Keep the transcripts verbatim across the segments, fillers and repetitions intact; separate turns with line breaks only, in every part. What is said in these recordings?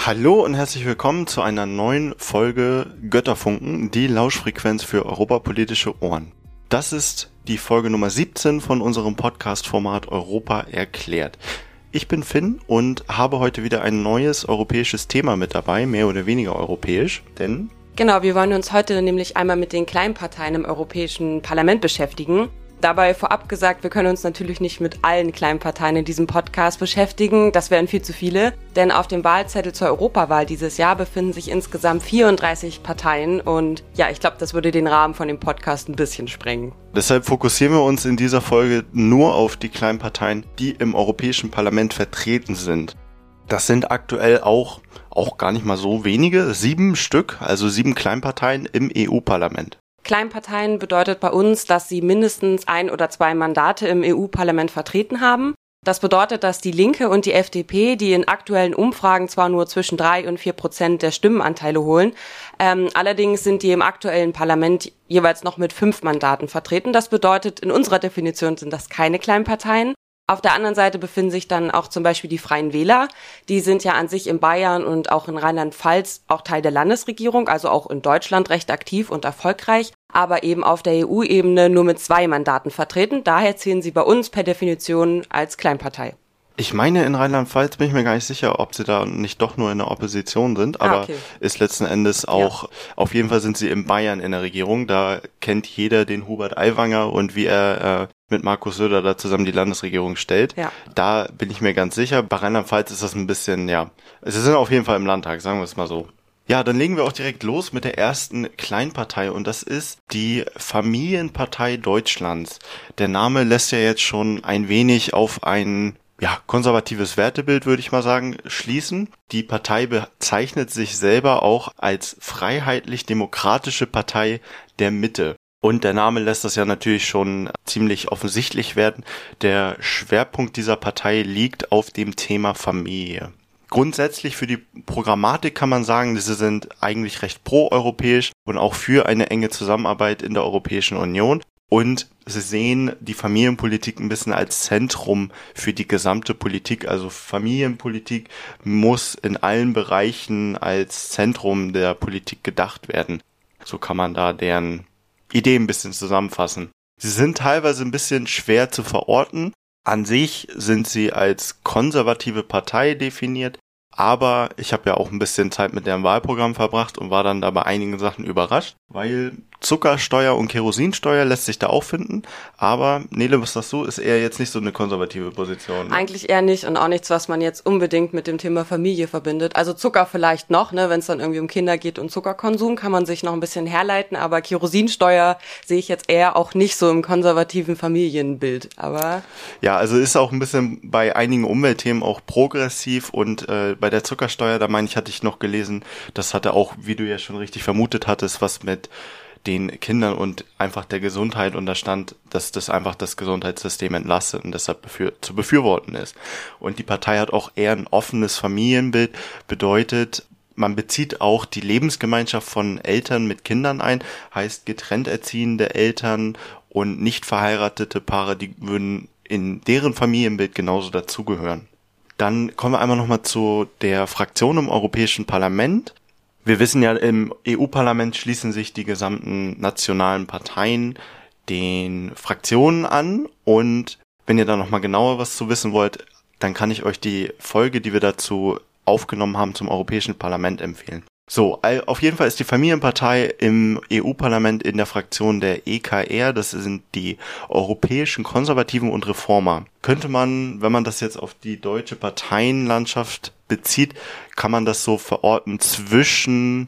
Hallo und herzlich willkommen zu einer neuen Folge Götterfunken, die Lauschfrequenz für europapolitische Ohren. Das ist die Folge Nummer siebzehn von unserem Podcast-Format Europa erklärt. Ich bin Finn und habe heute wieder ein neues europäisches Thema mit dabei, mehr oder weniger europäisch, denn...
Genau, wir wollen uns heute nämlich einmal mit den Kleinparteien im Europäischen Parlament beschäftigen. Dabei vorab gesagt, wir können uns natürlich nicht mit allen Kleinparteien in diesem Podcast beschäftigen. Das wären viel zu viele, denn auf dem Wahlzettel zur Europawahl dieses Jahr befinden sich insgesamt vierunddreißig Parteien und ja, ich glaube, das würde den Rahmen von dem Podcast ein bisschen sprengen.
Deshalb fokussieren wir uns in dieser Folge nur auf die Kleinparteien, die im Europäischen Parlament vertreten sind. Das sind aktuell auch, auch gar nicht mal so wenige, sieben Stück, also sieben Kleinparteien im E U-Parlament.
Kleinparteien bedeutet bei uns, dass sie mindestens ein oder zwei Mandate im E U-Parlament vertreten haben. Das bedeutet, dass die Linke und die F D P, die in aktuellen Umfragen zwar nur zwischen drei und vier Prozent der Stimmenanteile holen, ähm, allerdings sind die im aktuellen Parlament jeweils noch mit fünf Mandaten vertreten. Das bedeutet, in unserer Definition sind das keine Kleinparteien. Auf der anderen Seite befinden sich dann auch zum Beispiel die Freien Wähler. Die sind ja an sich in Bayern und auch in Rheinland-Pfalz auch Teil der Landesregierung, also auch in Deutschland recht aktiv und erfolgreich, aber eben auf der E U-Ebene nur mit zwei Mandaten vertreten. Daher zählen sie bei uns per Definition als Kleinpartei.
Ich meine, in Rheinland-Pfalz bin ich mir gar nicht sicher, ob sie da nicht doch nur in der Opposition sind, aber ah, okay. Ist letzten Endes auch, ja. Auf jeden Fall sind sie in Bayern in der Regierung, da kennt jeder den Hubert Aiwanger und wie er äh, mit Markus Söder da zusammen die Landesregierung stellt. Ja. Da bin ich mir ganz sicher, bei Rheinland-Pfalz ist das ein bisschen, ja, sie sind auf jeden Fall im Landtag, sagen wir es mal so. Ja, dann legen wir auch direkt los mit der ersten Kleinpartei und das ist die Familienpartei Deutschlands. Der Name lässt ja jetzt schon ein wenig auf ein ja, konservatives Wertebild, würde ich mal sagen, schließen. Die Partei bezeichnet sich selber auch als freiheitlich-demokratische Partei der Mitte. Und der Name lässt das ja natürlich schon ziemlich offensichtlich werden. Der Schwerpunkt dieser Partei liegt auf dem Thema Familie. Grundsätzlich für die Programmatik kann man sagen, diese sind eigentlich recht proeuropäisch und auch für eine enge Zusammenarbeit in der Europäischen Union. Und sie sehen die Familienpolitik ein bisschen als Zentrum für die gesamte Politik. Also Familienpolitik muss in allen Bereichen als Zentrum der Politik gedacht werden. So kann man da deren Idee ein bisschen zusammenfassen. Sie sind teilweise ein bisschen schwer zu verorten. An sich sind sie als konservative Partei definiert, aber ich habe ja auch ein bisschen Zeit mit deren Wahlprogramm verbracht und war dann da bei einigen Sachen überrascht, weil Zuckersteuer und Kerosinsteuer lässt sich da auch finden, aber Nele, was sagst du, ist eher jetzt nicht so eine konservative Position. Ne?
Eigentlich eher nicht und auch nichts, was man jetzt unbedingt mit dem Thema Familie verbindet. Also Zucker vielleicht noch, ne, wenn es dann irgendwie um Kinder geht und Zuckerkonsum, kann man sich noch ein bisschen herleiten, aber Kerosinsteuer sehe ich jetzt eher auch nicht so im konservativen Familienbild. Aber
ja, also ist auch ein bisschen bei einigen Umweltthemen auch progressiv und äh, bei der Zuckersteuer, da meine ich, hatte ich noch gelesen, das hatte auch, wie du ja schon richtig vermutet hattest, was mit den Kindern und einfach der Gesundheit, und da stand, dass das einfach das Gesundheitssystem entlastet und deshalb befür- zu befürworten ist. Und die Partei hat auch eher ein offenes Familienbild, bedeutet, man bezieht auch die Lebensgemeinschaft von Eltern mit Kindern ein, heißt getrennt erziehende Eltern und nicht verheiratete Paare, die würden in deren Familienbild genauso dazugehören. Dann kommen wir einmal nochmal zu der Fraktion im Europäischen Parlament. Wir wissen ja, im E U-Parlament schließen sich die gesamten nationalen Parteien den Fraktionen an. Und wenn ihr da nochmal genauer was zu wissen wollt, dann kann ich euch die Folge, die wir dazu aufgenommen haben, zum Europäischen Parlament empfehlen. So, auf jeden Fall ist die Familienpartei im E U-Parlament in der Fraktion der E K R, das sind die Europäischen Konservativen und Reformer. Könnte man, wenn man das jetzt auf die deutsche Parteienlandschaft bezieht, kann man das so verorten zwischen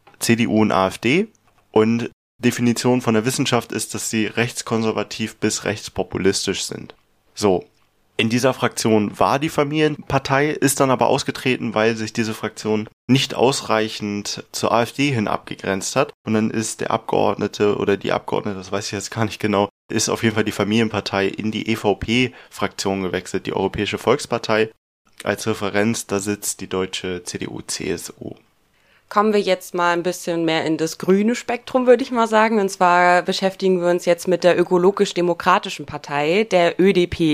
C D U und AfD. Und Definition von der Wissenschaft ist, dass sie rechtskonservativ bis rechtspopulistisch sind. So. In dieser Fraktion war die Familienpartei, ist dann aber ausgetreten, weil sich diese Fraktion nicht ausreichend zur AfD hin abgegrenzt hat. Und dann ist der Abgeordnete oder die Abgeordnete, das weiß ich jetzt gar nicht genau, ist auf jeden Fall die Familienpartei in die E V P-Fraktion gewechselt, die Europäische Volkspartei. Als Referenz, da sitzt die deutsche C D U C S U.
Kommen wir jetzt mal ein bisschen mehr in das grüne Spektrum, würde ich mal sagen. Und zwar beschäftigen wir uns jetzt mit der ökologisch-demokratischen Partei, der Ö D P.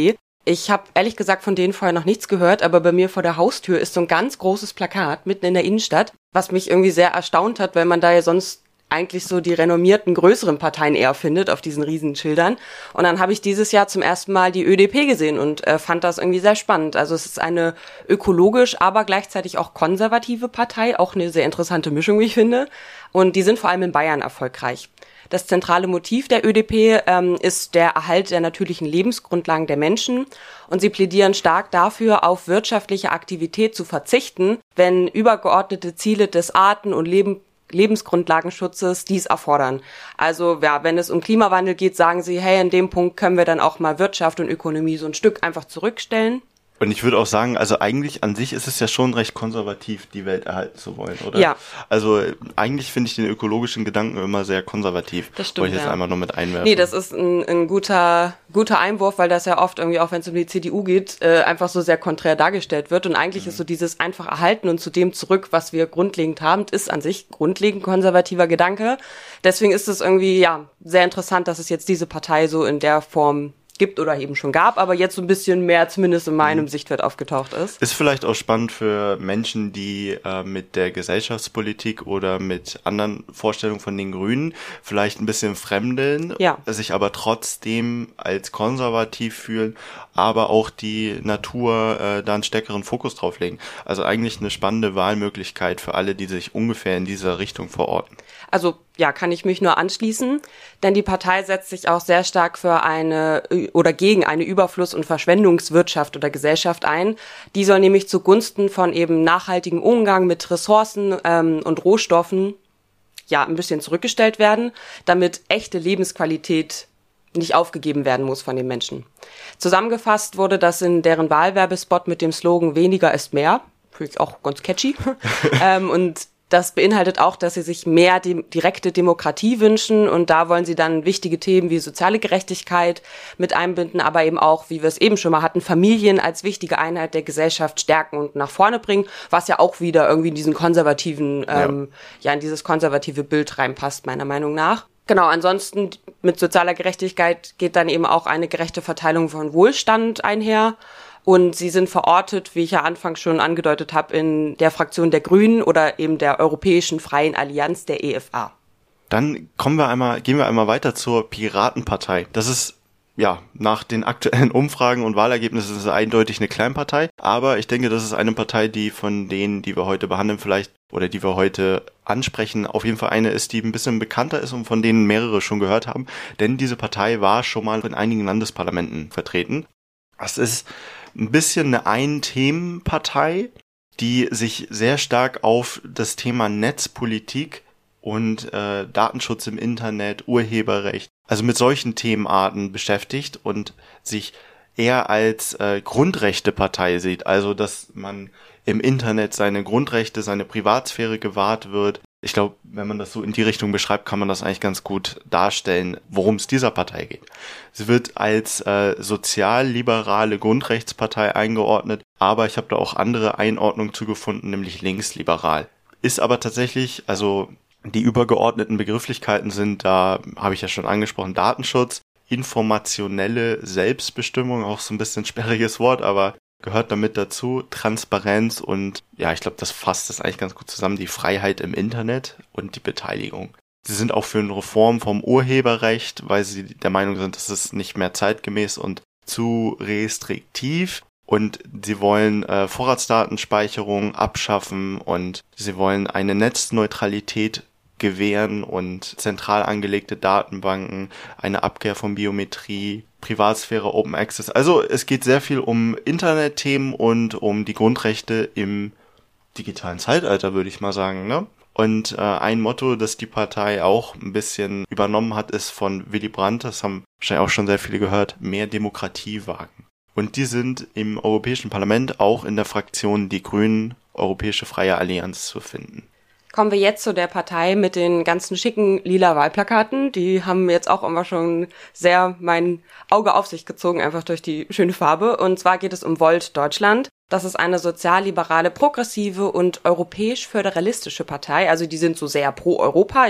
Ich habe ehrlich gesagt von denen vorher noch nichts gehört, aber bei mir vor der Haustür ist so ein ganz großes Plakat mitten in der Innenstadt, was mich irgendwie sehr erstaunt hat, weil man da ja sonst eigentlich so die renommierten größeren Parteien eher findet auf diesen riesen Schildern. Und dann habe ich dieses Jahr zum ersten Mal die Ö D P gesehen und äh, fand das irgendwie sehr spannend. Also es ist eine ökologisch, aber gleichzeitig auch konservative Partei, auch eine sehr interessante Mischung, wie ich finde. Und die sind vor allem in Bayern erfolgreich. Das zentrale Motiv der Ö D P ähm, ist der Erhalt der natürlichen Lebensgrundlagen der Menschen. Und sie plädieren stark dafür, auf wirtschaftliche Aktivität zu verzichten, wenn übergeordnete Ziele des Arten- und Leben Lebensgrundlagenschutzes dies erfordern. Also ja, wenn es um Klimawandel geht, sagen sie, hey, in dem Punkt können wir dann auch mal Wirtschaft und Ökonomie so ein Stück einfach zurückstellen.
Und ich würde auch sagen, also eigentlich an sich ist es ja schon recht konservativ, die Welt erhalten zu wollen, oder?
Ja.
Also eigentlich finde ich den ökologischen Gedanken immer sehr konservativ.
Das stimmt,
Wollte ich jetzt
ja.
einmal nur mit einwerfen.
Nee, das ist ein, ein guter guter Einwurf, weil das ja oft irgendwie, auch wenn es um die C D U geht, äh, einfach so sehr konträr dargestellt wird. Und eigentlich mhm. ist so dieses einfach erhalten und zu dem zurück, was wir grundlegend haben, ist an sich grundlegend konservativer Gedanke. Deswegen ist es irgendwie, ja, sehr interessant, dass es jetzt diese Partei so in der Form gibt oder eben schon gab, aber jetzt so ein bisschen mehr zumindest in meinem mhm. Sichtfeld aufgetaucht ist.
Ist vielleicht auch spannend für Menschen, die äh, mit der Gesellschaftspolitik oder mit anderen Vorstellungen von den Grünen vielleicht ein bisschen fremdeln,
ja.
sich aber trotzdem als konservativ fühlen, aber auch die Natur äh, da einen stärkeren Fokus drauf legen. Also eigentlich eine spannende Wahlmöglichkeit für alle, die sich ungefähr in dieser Richtung verorten.
Also ja, kann ich mich nur anschließen, denn die Partei setzt sich auch sehr stark für eine oder gegen eine Überfluss- und Verschwendungswirtschaft oder Gesellschaft ein. Die soll nämlich zugunsten von eben nachhaltigem Umgang mit Ressourcen ähm, und Rohstoffen ja ein bisschen zurückgestellt werden, damit echte Lebensqualität nicht aufgegeben werden muss von den Menschen. Zusammengefasst wurde das in deren Wahlwerbespot mit dem Slogan "Weniger ist mehr". Finde ich auch ganz catchy. ähm, und das beinhaltet auch, dass sie sich mehr die direkte Demokratie wünschen und da wollen sie dann wichtige Themen wie soziale Gerechtigkeit mit einbinden, aber eben auch, wie wir es eben schon mal hatten, Familien als wichtige Einheit der Gesellschaft stärken und nach vorne bringen, was ja auch wieder irgendwie in diesen konservativen, ähm, ja. ja, in dieses konservative Bild reinpasst, meiner Meinung nach. Genau, ansonsten mit sozialer Gerechtigkeit geht dann eben auch eine gerechte Verteilung von Wohlstand einher. Und sie sind verortet, wie ich ja anfangs schon angedeutet habe, in der Fraktion der Grünen oder eben der Europäischen Freien Allianz, der E F A.
Dann kommen wir einmal, gehen wir einmal weiter zur Piratenpartei. Das ist ja nach den aktuellen Umfragen und Wahlergebnissen ist es eindeutig eine Kleinpartei. Aber ich denke, das ist eine Partei, die von denen, die wir heute behandeln, vielleicht oder die wir heute ansprechen, auf jeden Fall eine ist, die ein bisschen bekannter ist und von denen mehrere schon gehört haben. Denn diese Partei war schon mal in einigen Landesparlamenten vertreten. Das ist ein bisschen eine Ein-Themen-Partei, die sich sehr stark auf das Thema Netzpolitik und äh, Datenschutz im Internet, Urheberrecht, also mit solchen Themenarten beschäftigt und sich eher als äh, Grundrechtepartei sieht. Also, dass man im Internet seine Grundrechte, seine Privatsphäre gewahrt wird. Ich glaube, wenn man das so in die Richtung beschreibt, kann man das eigentlich ganz gut darstellen, worum es dieser Partei geht. Sie wird als äh, sozialliberale Grundrechtspartei eingeordnet, aber ich habe da auch andere Einordnungen zugefunden, nämlich linksliberal. Ist aber tatsächlich, also die übergeordneten Begrifflichkeiten sind, da habe ich ja schon angesprochen, Datenschutz, informationelle Selbstbestimmung, auch so ein bisschen sperriges Wort, aber gehört damit dazu, Transparenz und, ja, ich glaube, das fasst das eigentlich ganz gut zusammen, die Freiheit im Internet und die Beteiligung. Sie sind auch für eine Reform vom Urheberrecht, weil sie der Meinung sind, das ist nicht mehr zeitgemäß und zu restriktiv. Und sie wollen äh, Vorratsdatenspeicherung abschaffen und sie wollen eine Netzneutralität gewähren und zentral angelegte Datenbanken, eine Abkehr von Biometrie, Privatsphäre, Open Access. Also es geht sehr viel um Internetthemen und um die Grundrechte im digitalen Zeitalter, würde ich mal sagen, ne? Und äh, ein Motto, das die Partei auch ein bisschen übernommen hat, ist von Willy Brandt, das haben wahrscheinlich auch schon sehr viele gehört, mehr Demokratie wagen. Und die sind im Europäischen Parlament auch in der Fraktion Die Grünen, Europäische Freie Allianz zu finden.
Kommen wir jetzt zu der Partei mit den ganzen schicken lila Wahlplakaten. Die haben jetzt auch immer schon sehr mein Auge auf sich gezogen, einfach durch die schöne Farbe. Und zwar geht es um Volt Deutschland. Das ist eine sozialliberale, progressive und europäisch-föderalistische Partei. Also die sind so sehr pro Europa. Ich glaube,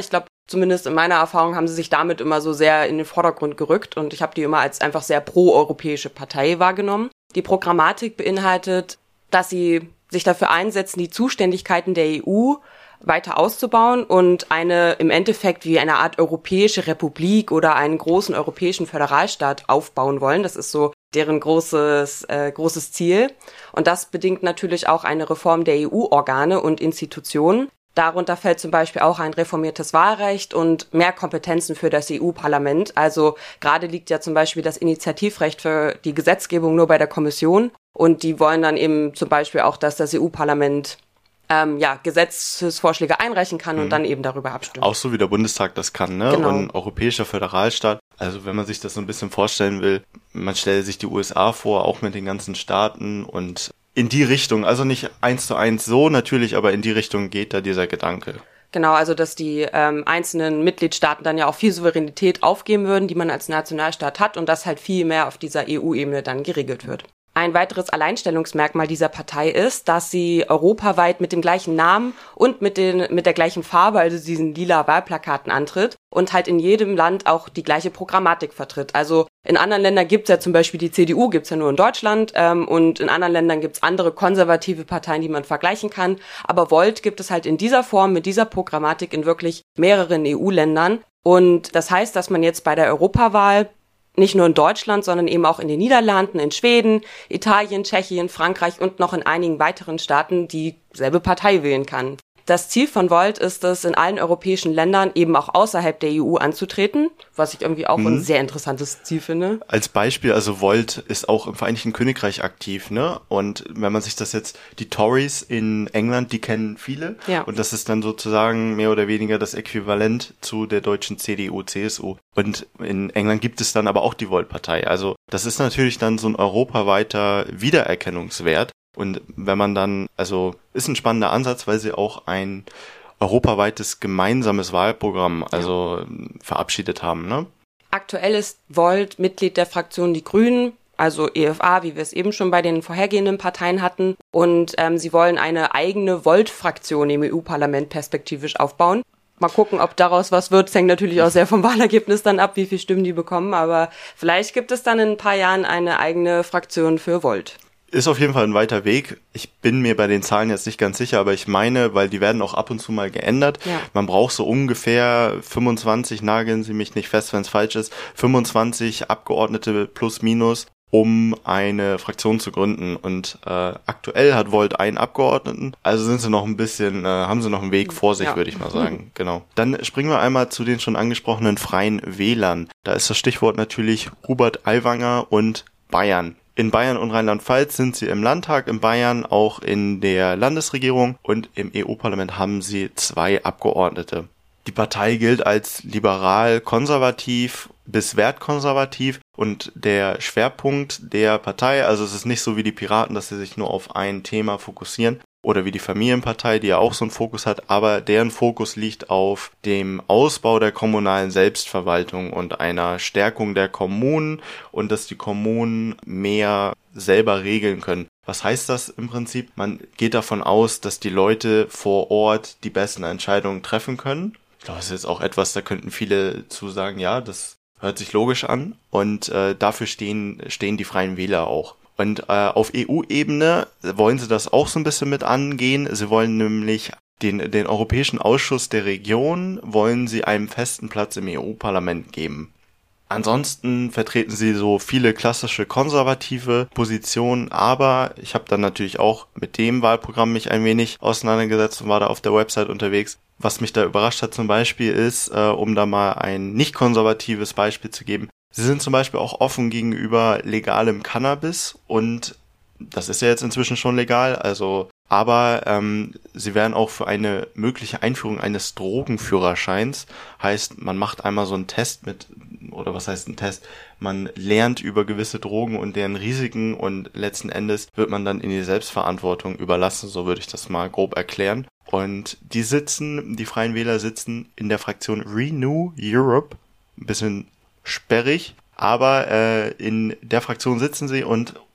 Zumindest in meiner Erfahrung haben sie sich damit immer so sehr in den Vordergrund gerückt und ich habe die immer als einfach sehr pro-europäische Partei wahrgenommen. Die Programmatik beinhaltet, dass sie sich dafür einsetzen, die Zuständigkeiten der E U weiter auszubauen und eine im Endeffekt wie eine Art europäische Republik oder einen großen europäischen Föderalstaat aufbauen wollen. Das ist so deren großes, äh, großes Ziel. Und das bedingt natürlich auch eine Reform der E U-Organe und Institutionen. Darunter fällt zum Beispiel auch ein reformiertes Wahlrecht und mehr Kompetenzen für das E U-Parlament. Also gerade liegt ja zum Beispiel das Initiativrecht für die Gesetzgebung nur bei der Kommission. Und die wollen dann eben zum Beispiel auch, dass das E U-Parlament ähm, ja, Gesetzesvorschläge einreichen kann und mhm. dann eben darüber abstimmen.
Auch so wie der Bundestag das kann, ne?
Genau.
Und europäischer Föderalstaat. Also wenn man sich das so ein bisschen vorstellen will, man stelle sich die U S A vor, auch mit den ganzen Staaten und in die Richtung, also nicht eins zu eins so natürlich, aber in die Richtung geht da dieser Gedanke.
Genau, also dass die ähm, einzelnen Mitgliedstaaten dann ja auch viel Souveränität aufgeben würden, die man als Nationalstaat hat und das halt viel mehr auf dieser E U-Ebene dann geregelt wird. Ein weiteres Alleinstellungsmerkmal dieser Partei ist, dass sie europaweit mit dem gleichen Namen und mit den mit der gleichen Farbe, also diesen lila Wahlplakaten antritt und halt in jedem Land auch die gleiche Programmatik vertritt. Also in anderen Ländern gibt's ja zum Beispiel die C D U, gibt's ja nur in Deutschland ähm, und in anderen Ländern gibt's andere konservative Parteien, die man vergleichen kann. Aber Volt gibt es halt in dieser Form, mit dieser Programmatik in wirklich mehreren E U-Ländern. Und das heißt, dass man jetzt bei der Europawahl nicht nur in Deutschland, sondern eben auch in den Niederlanden, in Schweden, Italien, Tschechien, Frankreich und noch in einigen weiteren Staaten dieselbe Partei wählen kann. Das Ziel von Volt ist es, in allen europäischen Ländern eben auch außerhalb der E U anzutreten, was ich irgendwie auch mhm. ein sehr interessantes Ziel finde.
Als Beispiel, also Volt ist auch im Vereinigten Königreich aktiv, ne? Und wenn man sich das jetzt, die Tories in England, die kennen viele.
Ja.
Und das ist dann sozusagen mehr oder weniger das Äquivalent zu der deutschen C D U, C S U. Und in England gibt es dann aber auch die Volt-Partei. Also das ist natürlich dann so ein europaweiter Wiedererkennungswert. Und wenn man dann, also ist ein spannender Ansatz, weil sie auch ein europaweites gemeinsames Wahlprogramm also ja. verabschiedet haben, ne?
Aktuell ist Volt Mitglied der Fraktion Die Grünen, also E F A, wie wir es eben schon bei den vorhergehenden Parteien hatten. Und ähm, sie wollen eine eigene Volt-Fraktion im E U-Parlament perspektivisch aufbauen. Mal gucken, ob daraus was wird. Das hängt natürlich auch sehr vom Wahlergebnis dann ab, wie viele Stimmen die bekommen. Aber vielleicht gibt es dann in ein paar Jahren eine eigene Fraktion für Volt.
Ist auf jeden Fall ein weiter Weg. Ich bin mir bei den Zahlen jetzt nicht ganz sicher, aber ich meine, weil die werden auch ab und zu mal geändert.
Ja.
Man braucht so ungefähr fünfundzwanzig, nageln Sie mich nicht fest, wenn es falsch ist, fünfundzwanzig Abgeordnete plus minus, um eine Fraktion zu gründen. Und äh, aktuell hat Volt einen Abgeordneten, also sind sie noch ein bisschen, äh, haben sie noch einen Weg vor sich, ja. würde ich mal sagen. Genau. Dann springen wir einmal zu den schon angesprochenen Freien Wählern. Da ist das Stichwort natürlich Hubert Aiwanger und Bayern. In Bayern und Rheinland-Pfalz sind sie im Landtag, in Bayern auch in der Landesregierung und im E U-Parlament haben sie zwei Abgeordnete. Die Partei gilt als liberal-konservativ bis wertkonservativ und der Schwerpunkt der Partei, also es ist nicht so wie die Piraten, dass sie sich nur auf ein Thema fokussieren, oder wie die Familienpartei, die ja auch so einen Fokus hat, aber deren Fokus liegt auf dem Ausbau der kommunalen Selbstverwaltung und einer Stärkung der Kommunen und dass die Kommunen mehr selber regeln können. Was heißt das im Prinzip? Man geht davon aus, dass die Leute vor Ort die besten Entscheidungen treffen können. Ich glaube, das ist jetzt auch etwas, da könnten viele zu sagen, ja, das hört sich logisch an und äh, dafür stehen, stehen die Freien Wähler auch. Und äh, auf E U-Ebene wollen sie das auch so ein bisschen mit angehen. Sie wollen nämlich den, den Europäischen Ausschuss der Region, wollen sie einen festen Platz im E U-Parlament geben. Ansonsten vertreten sie so viele klassische konservative Positionen, aber ich habe dann natürlich auch mit dem Wahlprogramm mich ein wenig auseinandergesetzt und war da auf der Website unterwegs. Was mich da überrascht hat zum Beispiel ist, äh, um da mal ein nicht konservatives Beispiel zu geben, sie sind zum Beispiel auch offen gegenüber legalem Cannabis und das ist ja jetzt inzwischen schon legal, also aber ähm, sie wären auch für eine mögliche Einführung eines Drogenführerscheins, heißt man macht einmal so einen Test mit, oder was heißt ein Test, man lernt über gewisse Drogen und deren Risiken und letzten Endes wird man dann in die Selbstverantwortung überlassen, so würde ich das mal grob erklären. Und die sitzen, die Freien Wähler sitzen in der Fraktion Renew Europe, ein bisschen sperrig, aber äh, in der Fraktion sitzen sie und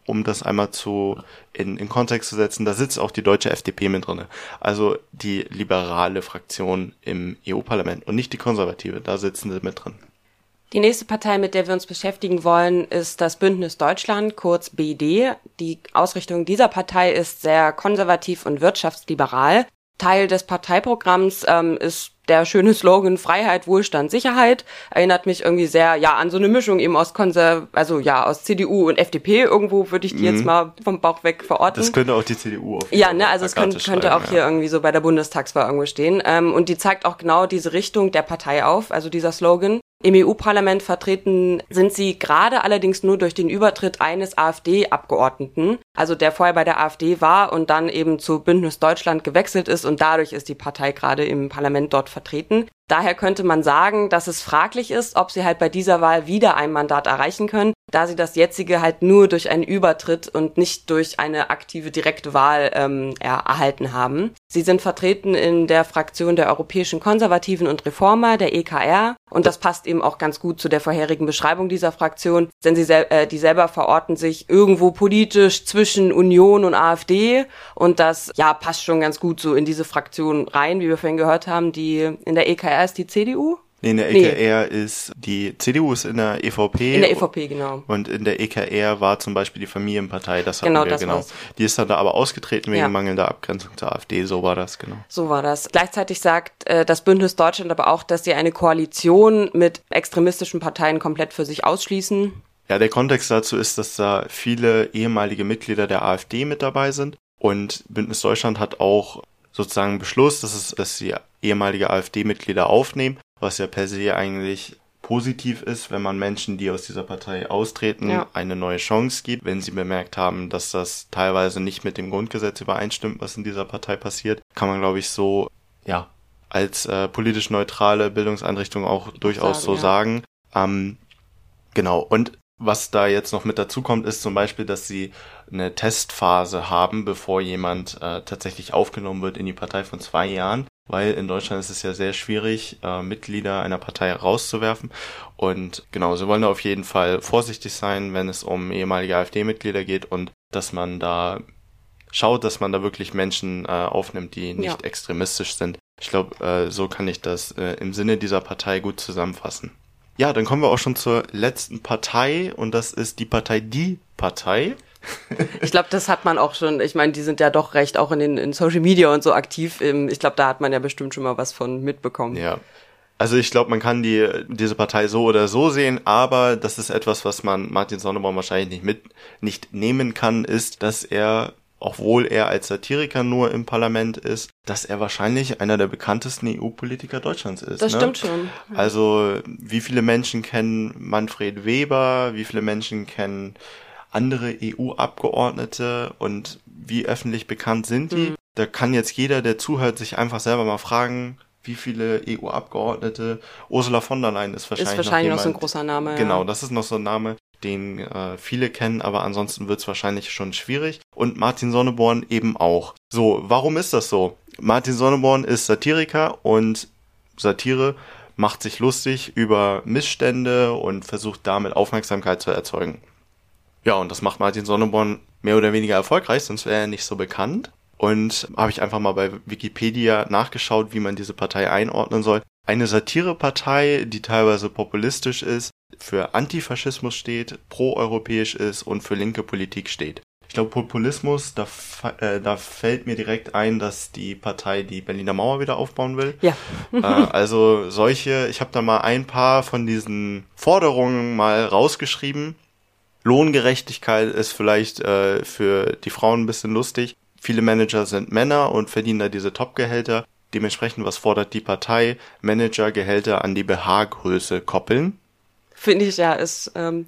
um das einmal zu in, in Kontext zu setzen, da sitzt auch die deutsche F D P mit drinne. Also die liberale Fraktion im E U-Parlament und nicht die konservative, da sitzen sie mit drin.
Die nächste Partei, mit der wir uns beschäftigen wollen, ist das Bündnis Deutschland, kurz B D. Die Ausrichtung dieser Partei ist sehr konservativ und wirtschaftsliberal. Teil des Parteiprogramms ähm, ist der schöne Slogan Freiheit, Wohlstand, Sicherheit. Erinnert mich irgendwie sehr ja an so eine Mischung eben aus Konser also ja aus C D U und F D P. Irgendwo würde ich die mhm. jetzt mal vom Bauch weg verorten.
Das könnte auch die C D U auf
Ja, ne, also es könnte, könnte auch
ja.
hier irgendwie so bei der Bundestagswahl irgendwo stehen. Ähm, und die zeigt auch genau diese Richtung der Partei auf, also dieser Slogan. Im E U-Parlament vertreten sind sie gerade allerdings nur durch den Übertritt eines AfD-Abgeordneten, also der vorher bei der AfD war und dann eben zu Bündnis Deutschland gewechselt ist und dadurch ist die Partei gerade im Parlament dort vertreten. Daher könnte man sagen, dass es fraglich ist, ob sie halt bei dieser Wahl wieder ein Mandat erreichen können, da sie das jetzige halt nur durch einen Übertritt und nicht durch eine aktive direkte Wahl ähm, erhalten haben. Sie sind vertreten in der Fraktion der Europäischen Konservativen und Reformer, der E K R, und das passt eben auch ganz gut zu der vorherigen Beschreibung dieser Fraktion, denn sie sel- äh, die selber verorten sich irgendwo politisch zwischen Union und AfD und das ja passt schon ganz gut so in diese Fraktion rein, wie wir vorhin gehört haben, die in der E K R ist die C D U.
Nee, in der E K R nee. ist, die C D U ist in der E V P.
In der E V P, genau.
Und in der E K R war zum Beispiel die Familienpartei, das hatten
genau,
wir,
das
genau.
War's.
Die ist dann da aber ausgetreten wegen
ja.
mangelnder Abgrenzung zur AfD, so war das, genau.
So war das. Gleichzeitig sagt äh, das Bündnis Deutschland aber auch, dass sie eine Koalition mit extremistischen Parteien komplett für sich ausschließen.
Ja, der Kontext dazu ist, dass da viele ehemalige Mitglieder der AfD mit dabei sind und Bündnis Deutschland hat auch sozusagen einen Beschluss, dass, es, dass sie ehemalige AfD-Mitglieder aufnehmen, was ja per se eigentlich positiv ist, wenn man Menschen, die aus dieser Partei austreten, ja. eine neue Chance gibt, wenn sie bemerkt haben, dass das teilweise nicht mit dem Grundgesetz übereinstimmt, was in dieser Partei passiert, kann man, glaube ich, so ja als äh, politisch neutrale Bildungseinrichtung auch durchaus sagen, so ja. sagen. Ähm, genau, und was da jetzt noch mit dazu kommt, ist zum Beispiel, dass sie eine Testphase haben, bevor jemand äh, tatsächlich aufgenommen wird in die Partei von zwei Jahren, weil in Deutschland ist es ja sehr schwierig, äh, Mitglieder einer Partei rauszuwerfen. Und genau, sie wollen da auf jeden Fall vorsichtig sein, wenn es um ehemalige AfD-Mitglieder geht und dass man da schaut, dass man da wirklich Menschen äh, aufnimmt, die nicht ja. extremistisch sind. Ich glaube, äh, so kann ich das äh, im Sinne dieser Partei gut zusammenfassen. Ja, dann kommen wir auch schon zur letzten Partei und das ist die Partei Die Partei.
Ich glaube, das hat man auch schon, ich meine, die sind ja doch recht auch in den in Social Media und so aktiv. Ich glaube, da hat man ja bestimmt schon mal was von mitbekommen.
Ja, also ich glaube, man kann die diese Partei so oder so sehen, aber das ist etwas, was man Martin Sonneborn wahrscheinlich nicht mit nicht nehmen kann, ist, dass er, obwohl er als Satiriker nur im Parlament ist, dass er wahrscheinlich einer der bekanntesten E U-Politiker Deutschlands ist.
Das
ne?
stimmt schon.
Also wie viele Menschen kennen Manfred Weber, wie viele Menschen kennen andere E U-Abgeordnete und wie öffentlich bekannt sind die? Mhm. Da kann jetzt jeder, der zuhört, sich einfach selber mal fragen, wie viele E U-Abgeordnete. Ursula von der Leyen ist wahrscheinlich,
ist wahrscheinlich
noch,
noch so ein großer Name.
Genau,
ja.
das ist noch so ein Name, den äh, viele kennen, aber ansonsten wird es wahrscheinlich schon schwierig. Und Martin Sonneborn eben auch. So, warum ist das so? Martin Sonneborn ist Satiriker und Satire macht sich lustig über Missstände und versucht damit Aufmerksamkeit zu erzeugen. Ja, und das macht Martin Sonneborn mehr oder weniger erfolgreich, sonst wäre er nicht so bekannt. Und habe ich einfach mal bei Wikipedia nachgeschaut, wie man diese Partei einordnen soll. Eine Satirepartei, die teilweise populistisch ist, für Antifaschismus steht, proeuropäisch ist und für linke Politik steht. Ich glaube, Populismus, da, äh, da fällt mir direkt ein, dass die Partei die Berliner Mauer wieder aufbauen will.
Ja.
äh, also solche, ich habe da mal ein paar von diesen Forderungen mal rausgeschrieben. Lohngerechtigkeit ist vielleicht äh, für die Frauen ein bisschen lustig. Viele Manager sind Männer und verdienen da diese Top-Gehälter. Dementsprechend, was fordert die Partei? Managergehälter an die B H-Größe koppeln.
Finde ich, ja, ist, ähm,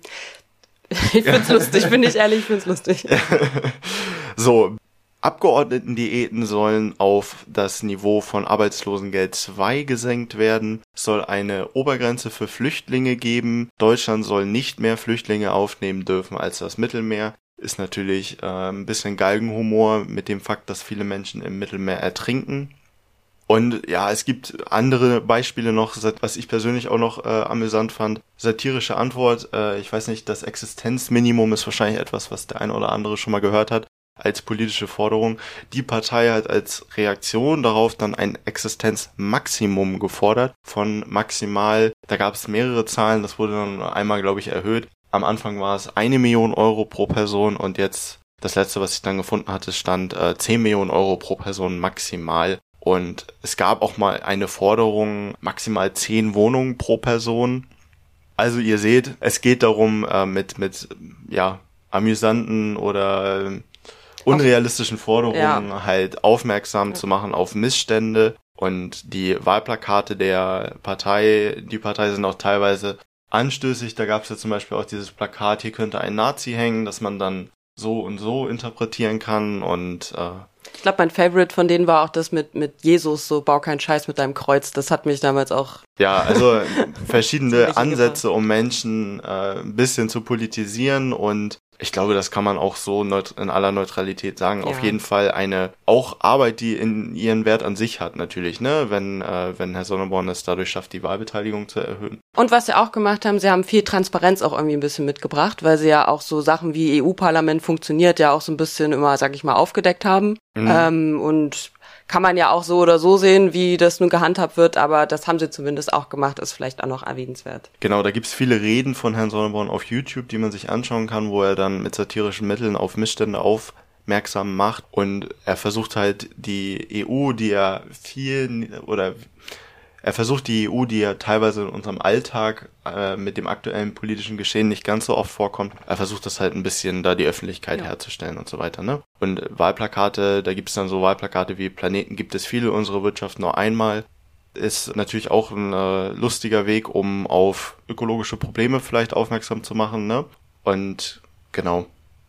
ich find's lustig, bin ich ehrlich, ich find's lustig.
So, Abgeordnetendiäten sollen auf das Niveau von Arbeitslosengeld zwei gesenkt werden. Es soll eine Obergrenze für Flüchtlinge geben. Deutschland soll nicht mehr Flüchtlinge aufnehmen dürfen als das Mittelmeer. Ist natürlich äh, ein bisschen Galgenhumor mit dem Fakt, dass viele Menschen im Mittelmeer ertrinken. Und ja, es gibt andere Beispiele noch, was ich persönlich auch noch äh, amüsant fand. Satirische Antwort, äh, ich weiß nicht, das Existenzminimum ist wahrscheinlich etwas, was der eine oder andere schon mal gehört hat, als politische Forderung. Die Partei hat als Reaktion darauf dann ein Existenzmaximum gefordert von maximal, da gab es mehrere Zahlen, das wurde dann einmal, glaube ich, erhöht. Am Anfang war es eine Million Euro pro Person und jetzt, das letzte, was ich dann gefunden hatte, stand äh, zehn Millionen Euro pro Person maximal. Und es gab auch mal eine Forderung, maximal zehn Wohnungen pro Person. Also ihr seht, es geht darum, äh, mit, mit, ja, amüsanten oder äh, unrealistischen Forderungen ja. halt aufmerksam ja. zu machen auf Missstände. Und die Wahlplakate der Partei, die Partei sind auch teilweise anstößig. Da gab es ja zum Beispiel auch dieses Plakat, hier könnte ein Nazi hängen, dass man dann so und so interpretieren kann und äh,
ich glaube, mein Favorite von denen war auch das mit mit Jesus, so bau keinen Scheiß mit deinem Kreuz. Das hat mich damals auch...
Ja, also verschiedene Ansätze, um Menschen äh, ein bisschen zu politisieren und ich glaube, das kann man auch so neut- in aller Neutralität sagen. Ja. Auf jeden Fall eine auch Arbeit, die in ihren Wert an sich hat natürlich, ne, wenn äh, wenn Herr Sonneborn es dadurch schafft, die Wahlbeteiligung zu erhöhen.
Und was sie auch gemacht haben, sie haben viel Transparenz auch irgendwie ein bisschen mitgebracht, weil sie ja auch so Sachen wie E U-Parlament funktioniert ja auch so ein bisschen immer, sag ich mal, aufgedeckt haben. Mhm. Ähm, und kann man ja auch so oder so sehen, wie das nun gehandhabt wird, aber das haben sie zumindest auch gemacht, ist vielleicht auch noch erwähnenswert.
Genau, da gibt's viele Reden von Herrn Sonneborn auf YouTube, die man sich anschauen kann, wo er dann mit satirischen Mitteln auf Missstände aufmerksam macht und er versucht halt die E U, die ja viel oder er versucht die E U, die ja teilweise in unserem Alltag äh, mit dem aktuellen politischen Geschehen nicht ganz so oft vorkommt, er versucht das halt ein bisschen da die Öffentlichkeit ja. herzustellen und so weiter, ne? Und Wahlplakate, da gibt's dann so Wahlplakate wie Planeten gibt es viele, unsere Wirtschaft nur einmal. Ist natürlich auch ein äh, lustiger Weg, um auf ökologische Probleme vielleicht aufmerksam zu machen, ne? Und genau.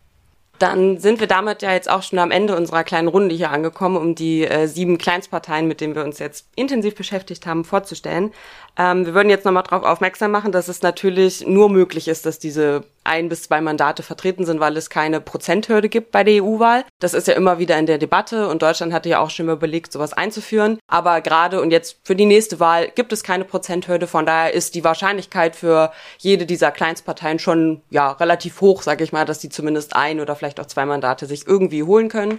Dann sind wir damit ja jetzt auch schon am Ende unserer kleinen Runde hier angekommen, um die äh, sieben Kleinstparteien, mit denen wir uns jetzt intensiv beschäftigt haben, vorzustellen. Ähm, wir würden jetzt nochmal darauf aufmerksam machen, dass es natürlich nur möglich ist, dass diese ein bis zwei Mandate vertreten sind, weil es keine Prozenthürde gibt bei der E U-Wahl. Das ist ja immer wieder in der Debatte und Deutschland hatte ja auch schon mal überlegt, sowas einzuführen. Aber gerade und jetzt für die nächste Wahl gibt es keine Prozenthürde. Von daher ist die Wahrscheinlichkeit für jede dieser Kleinstparteien schon ja relativ hoch, sage ich mal, dass die zumindest ein oder vielleicht auch zwei Mandate sich irgendwie holen können.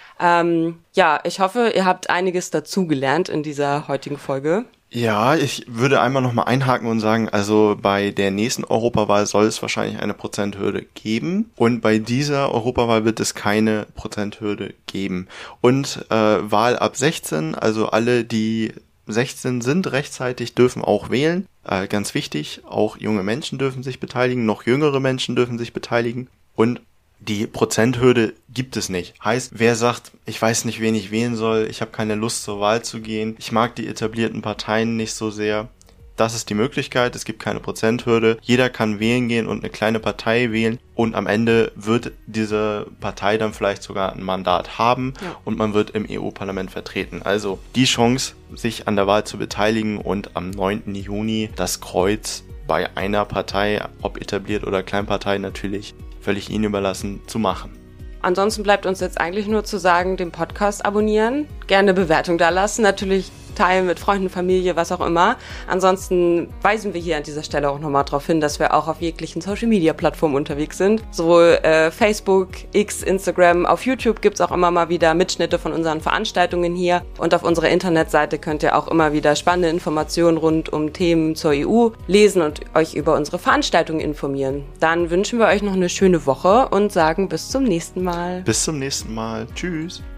Ähm, ja, ich hoffe, ihr habt einiges dazugelernt in dieser heutigen Folge.
Ja, ich würde einmal nochmal einhaken und sagen, also bei der nächsten Europawahl soll es wahrscheinlich eine Prozenthürde geben und bei dieser Europawahl wird es keine Prozenthürde geben. Und äh, Wahl ab sechzehn, also alle, die sechzehn sind rechtzeitig, dürfen auch wählen. Äh, ganz wichtig, auch junge Menschen dürfen sich beteiligen, noch jüngere Menschen dürfen sich beteiligen und die Prozenthürde gibt es nicht. Heißt, wer sagt, ich weiß nicht, wen ich wählen soll, ich habe keine Lust zur Wahl zu gehen, ich mag die etablierten Parteien nicht so sehr, das ist die Möglichkeit, es gibt keine Prozenthürde. Jeder kann wählen gehen und eine kleine Partei wählen und am Ende wird diese Partei dann vielleicht sogar ein Mandat haben ja. und man wird im E U-Parlament vertreten. Also die Chance, sich an der Wahl zu beteiligen und am neunten Juni das Kreuz bei einer Partei, ob etabliert oder Kleinpartei natürlich, völlig Ihnen überlassen, zu machen.
Ansonsten bleibt uns jetzt eigentlich nur zu sagen, den Podcast abonnieren, gerne Bewertung da lassen, natürlich teilen mit Freunden, Familie, was auch immer. Ansonsten weisen wir hier an dieser Stelle auch nochmal darauf hin, dass wir auch auf jeglichen Social-Media-Plattformen unterwegs sind. Sowohl äh, Facebook, X, Instagram, auf YouTube gibt's auch immer mal wieder Mitschnitte von unseren Veranstaltungen hier. Und auf unserer Internetseite könnt ihr auch immer wieder spannende Informationen rund um Themen zur E U lesen und euch über unsere Veranstaltungen informieren. Dann wünschen wir euch noch eine schöne Woche und sagen bis zum nächsten Mal.
Bis zum nächsten Mal. Tschüss.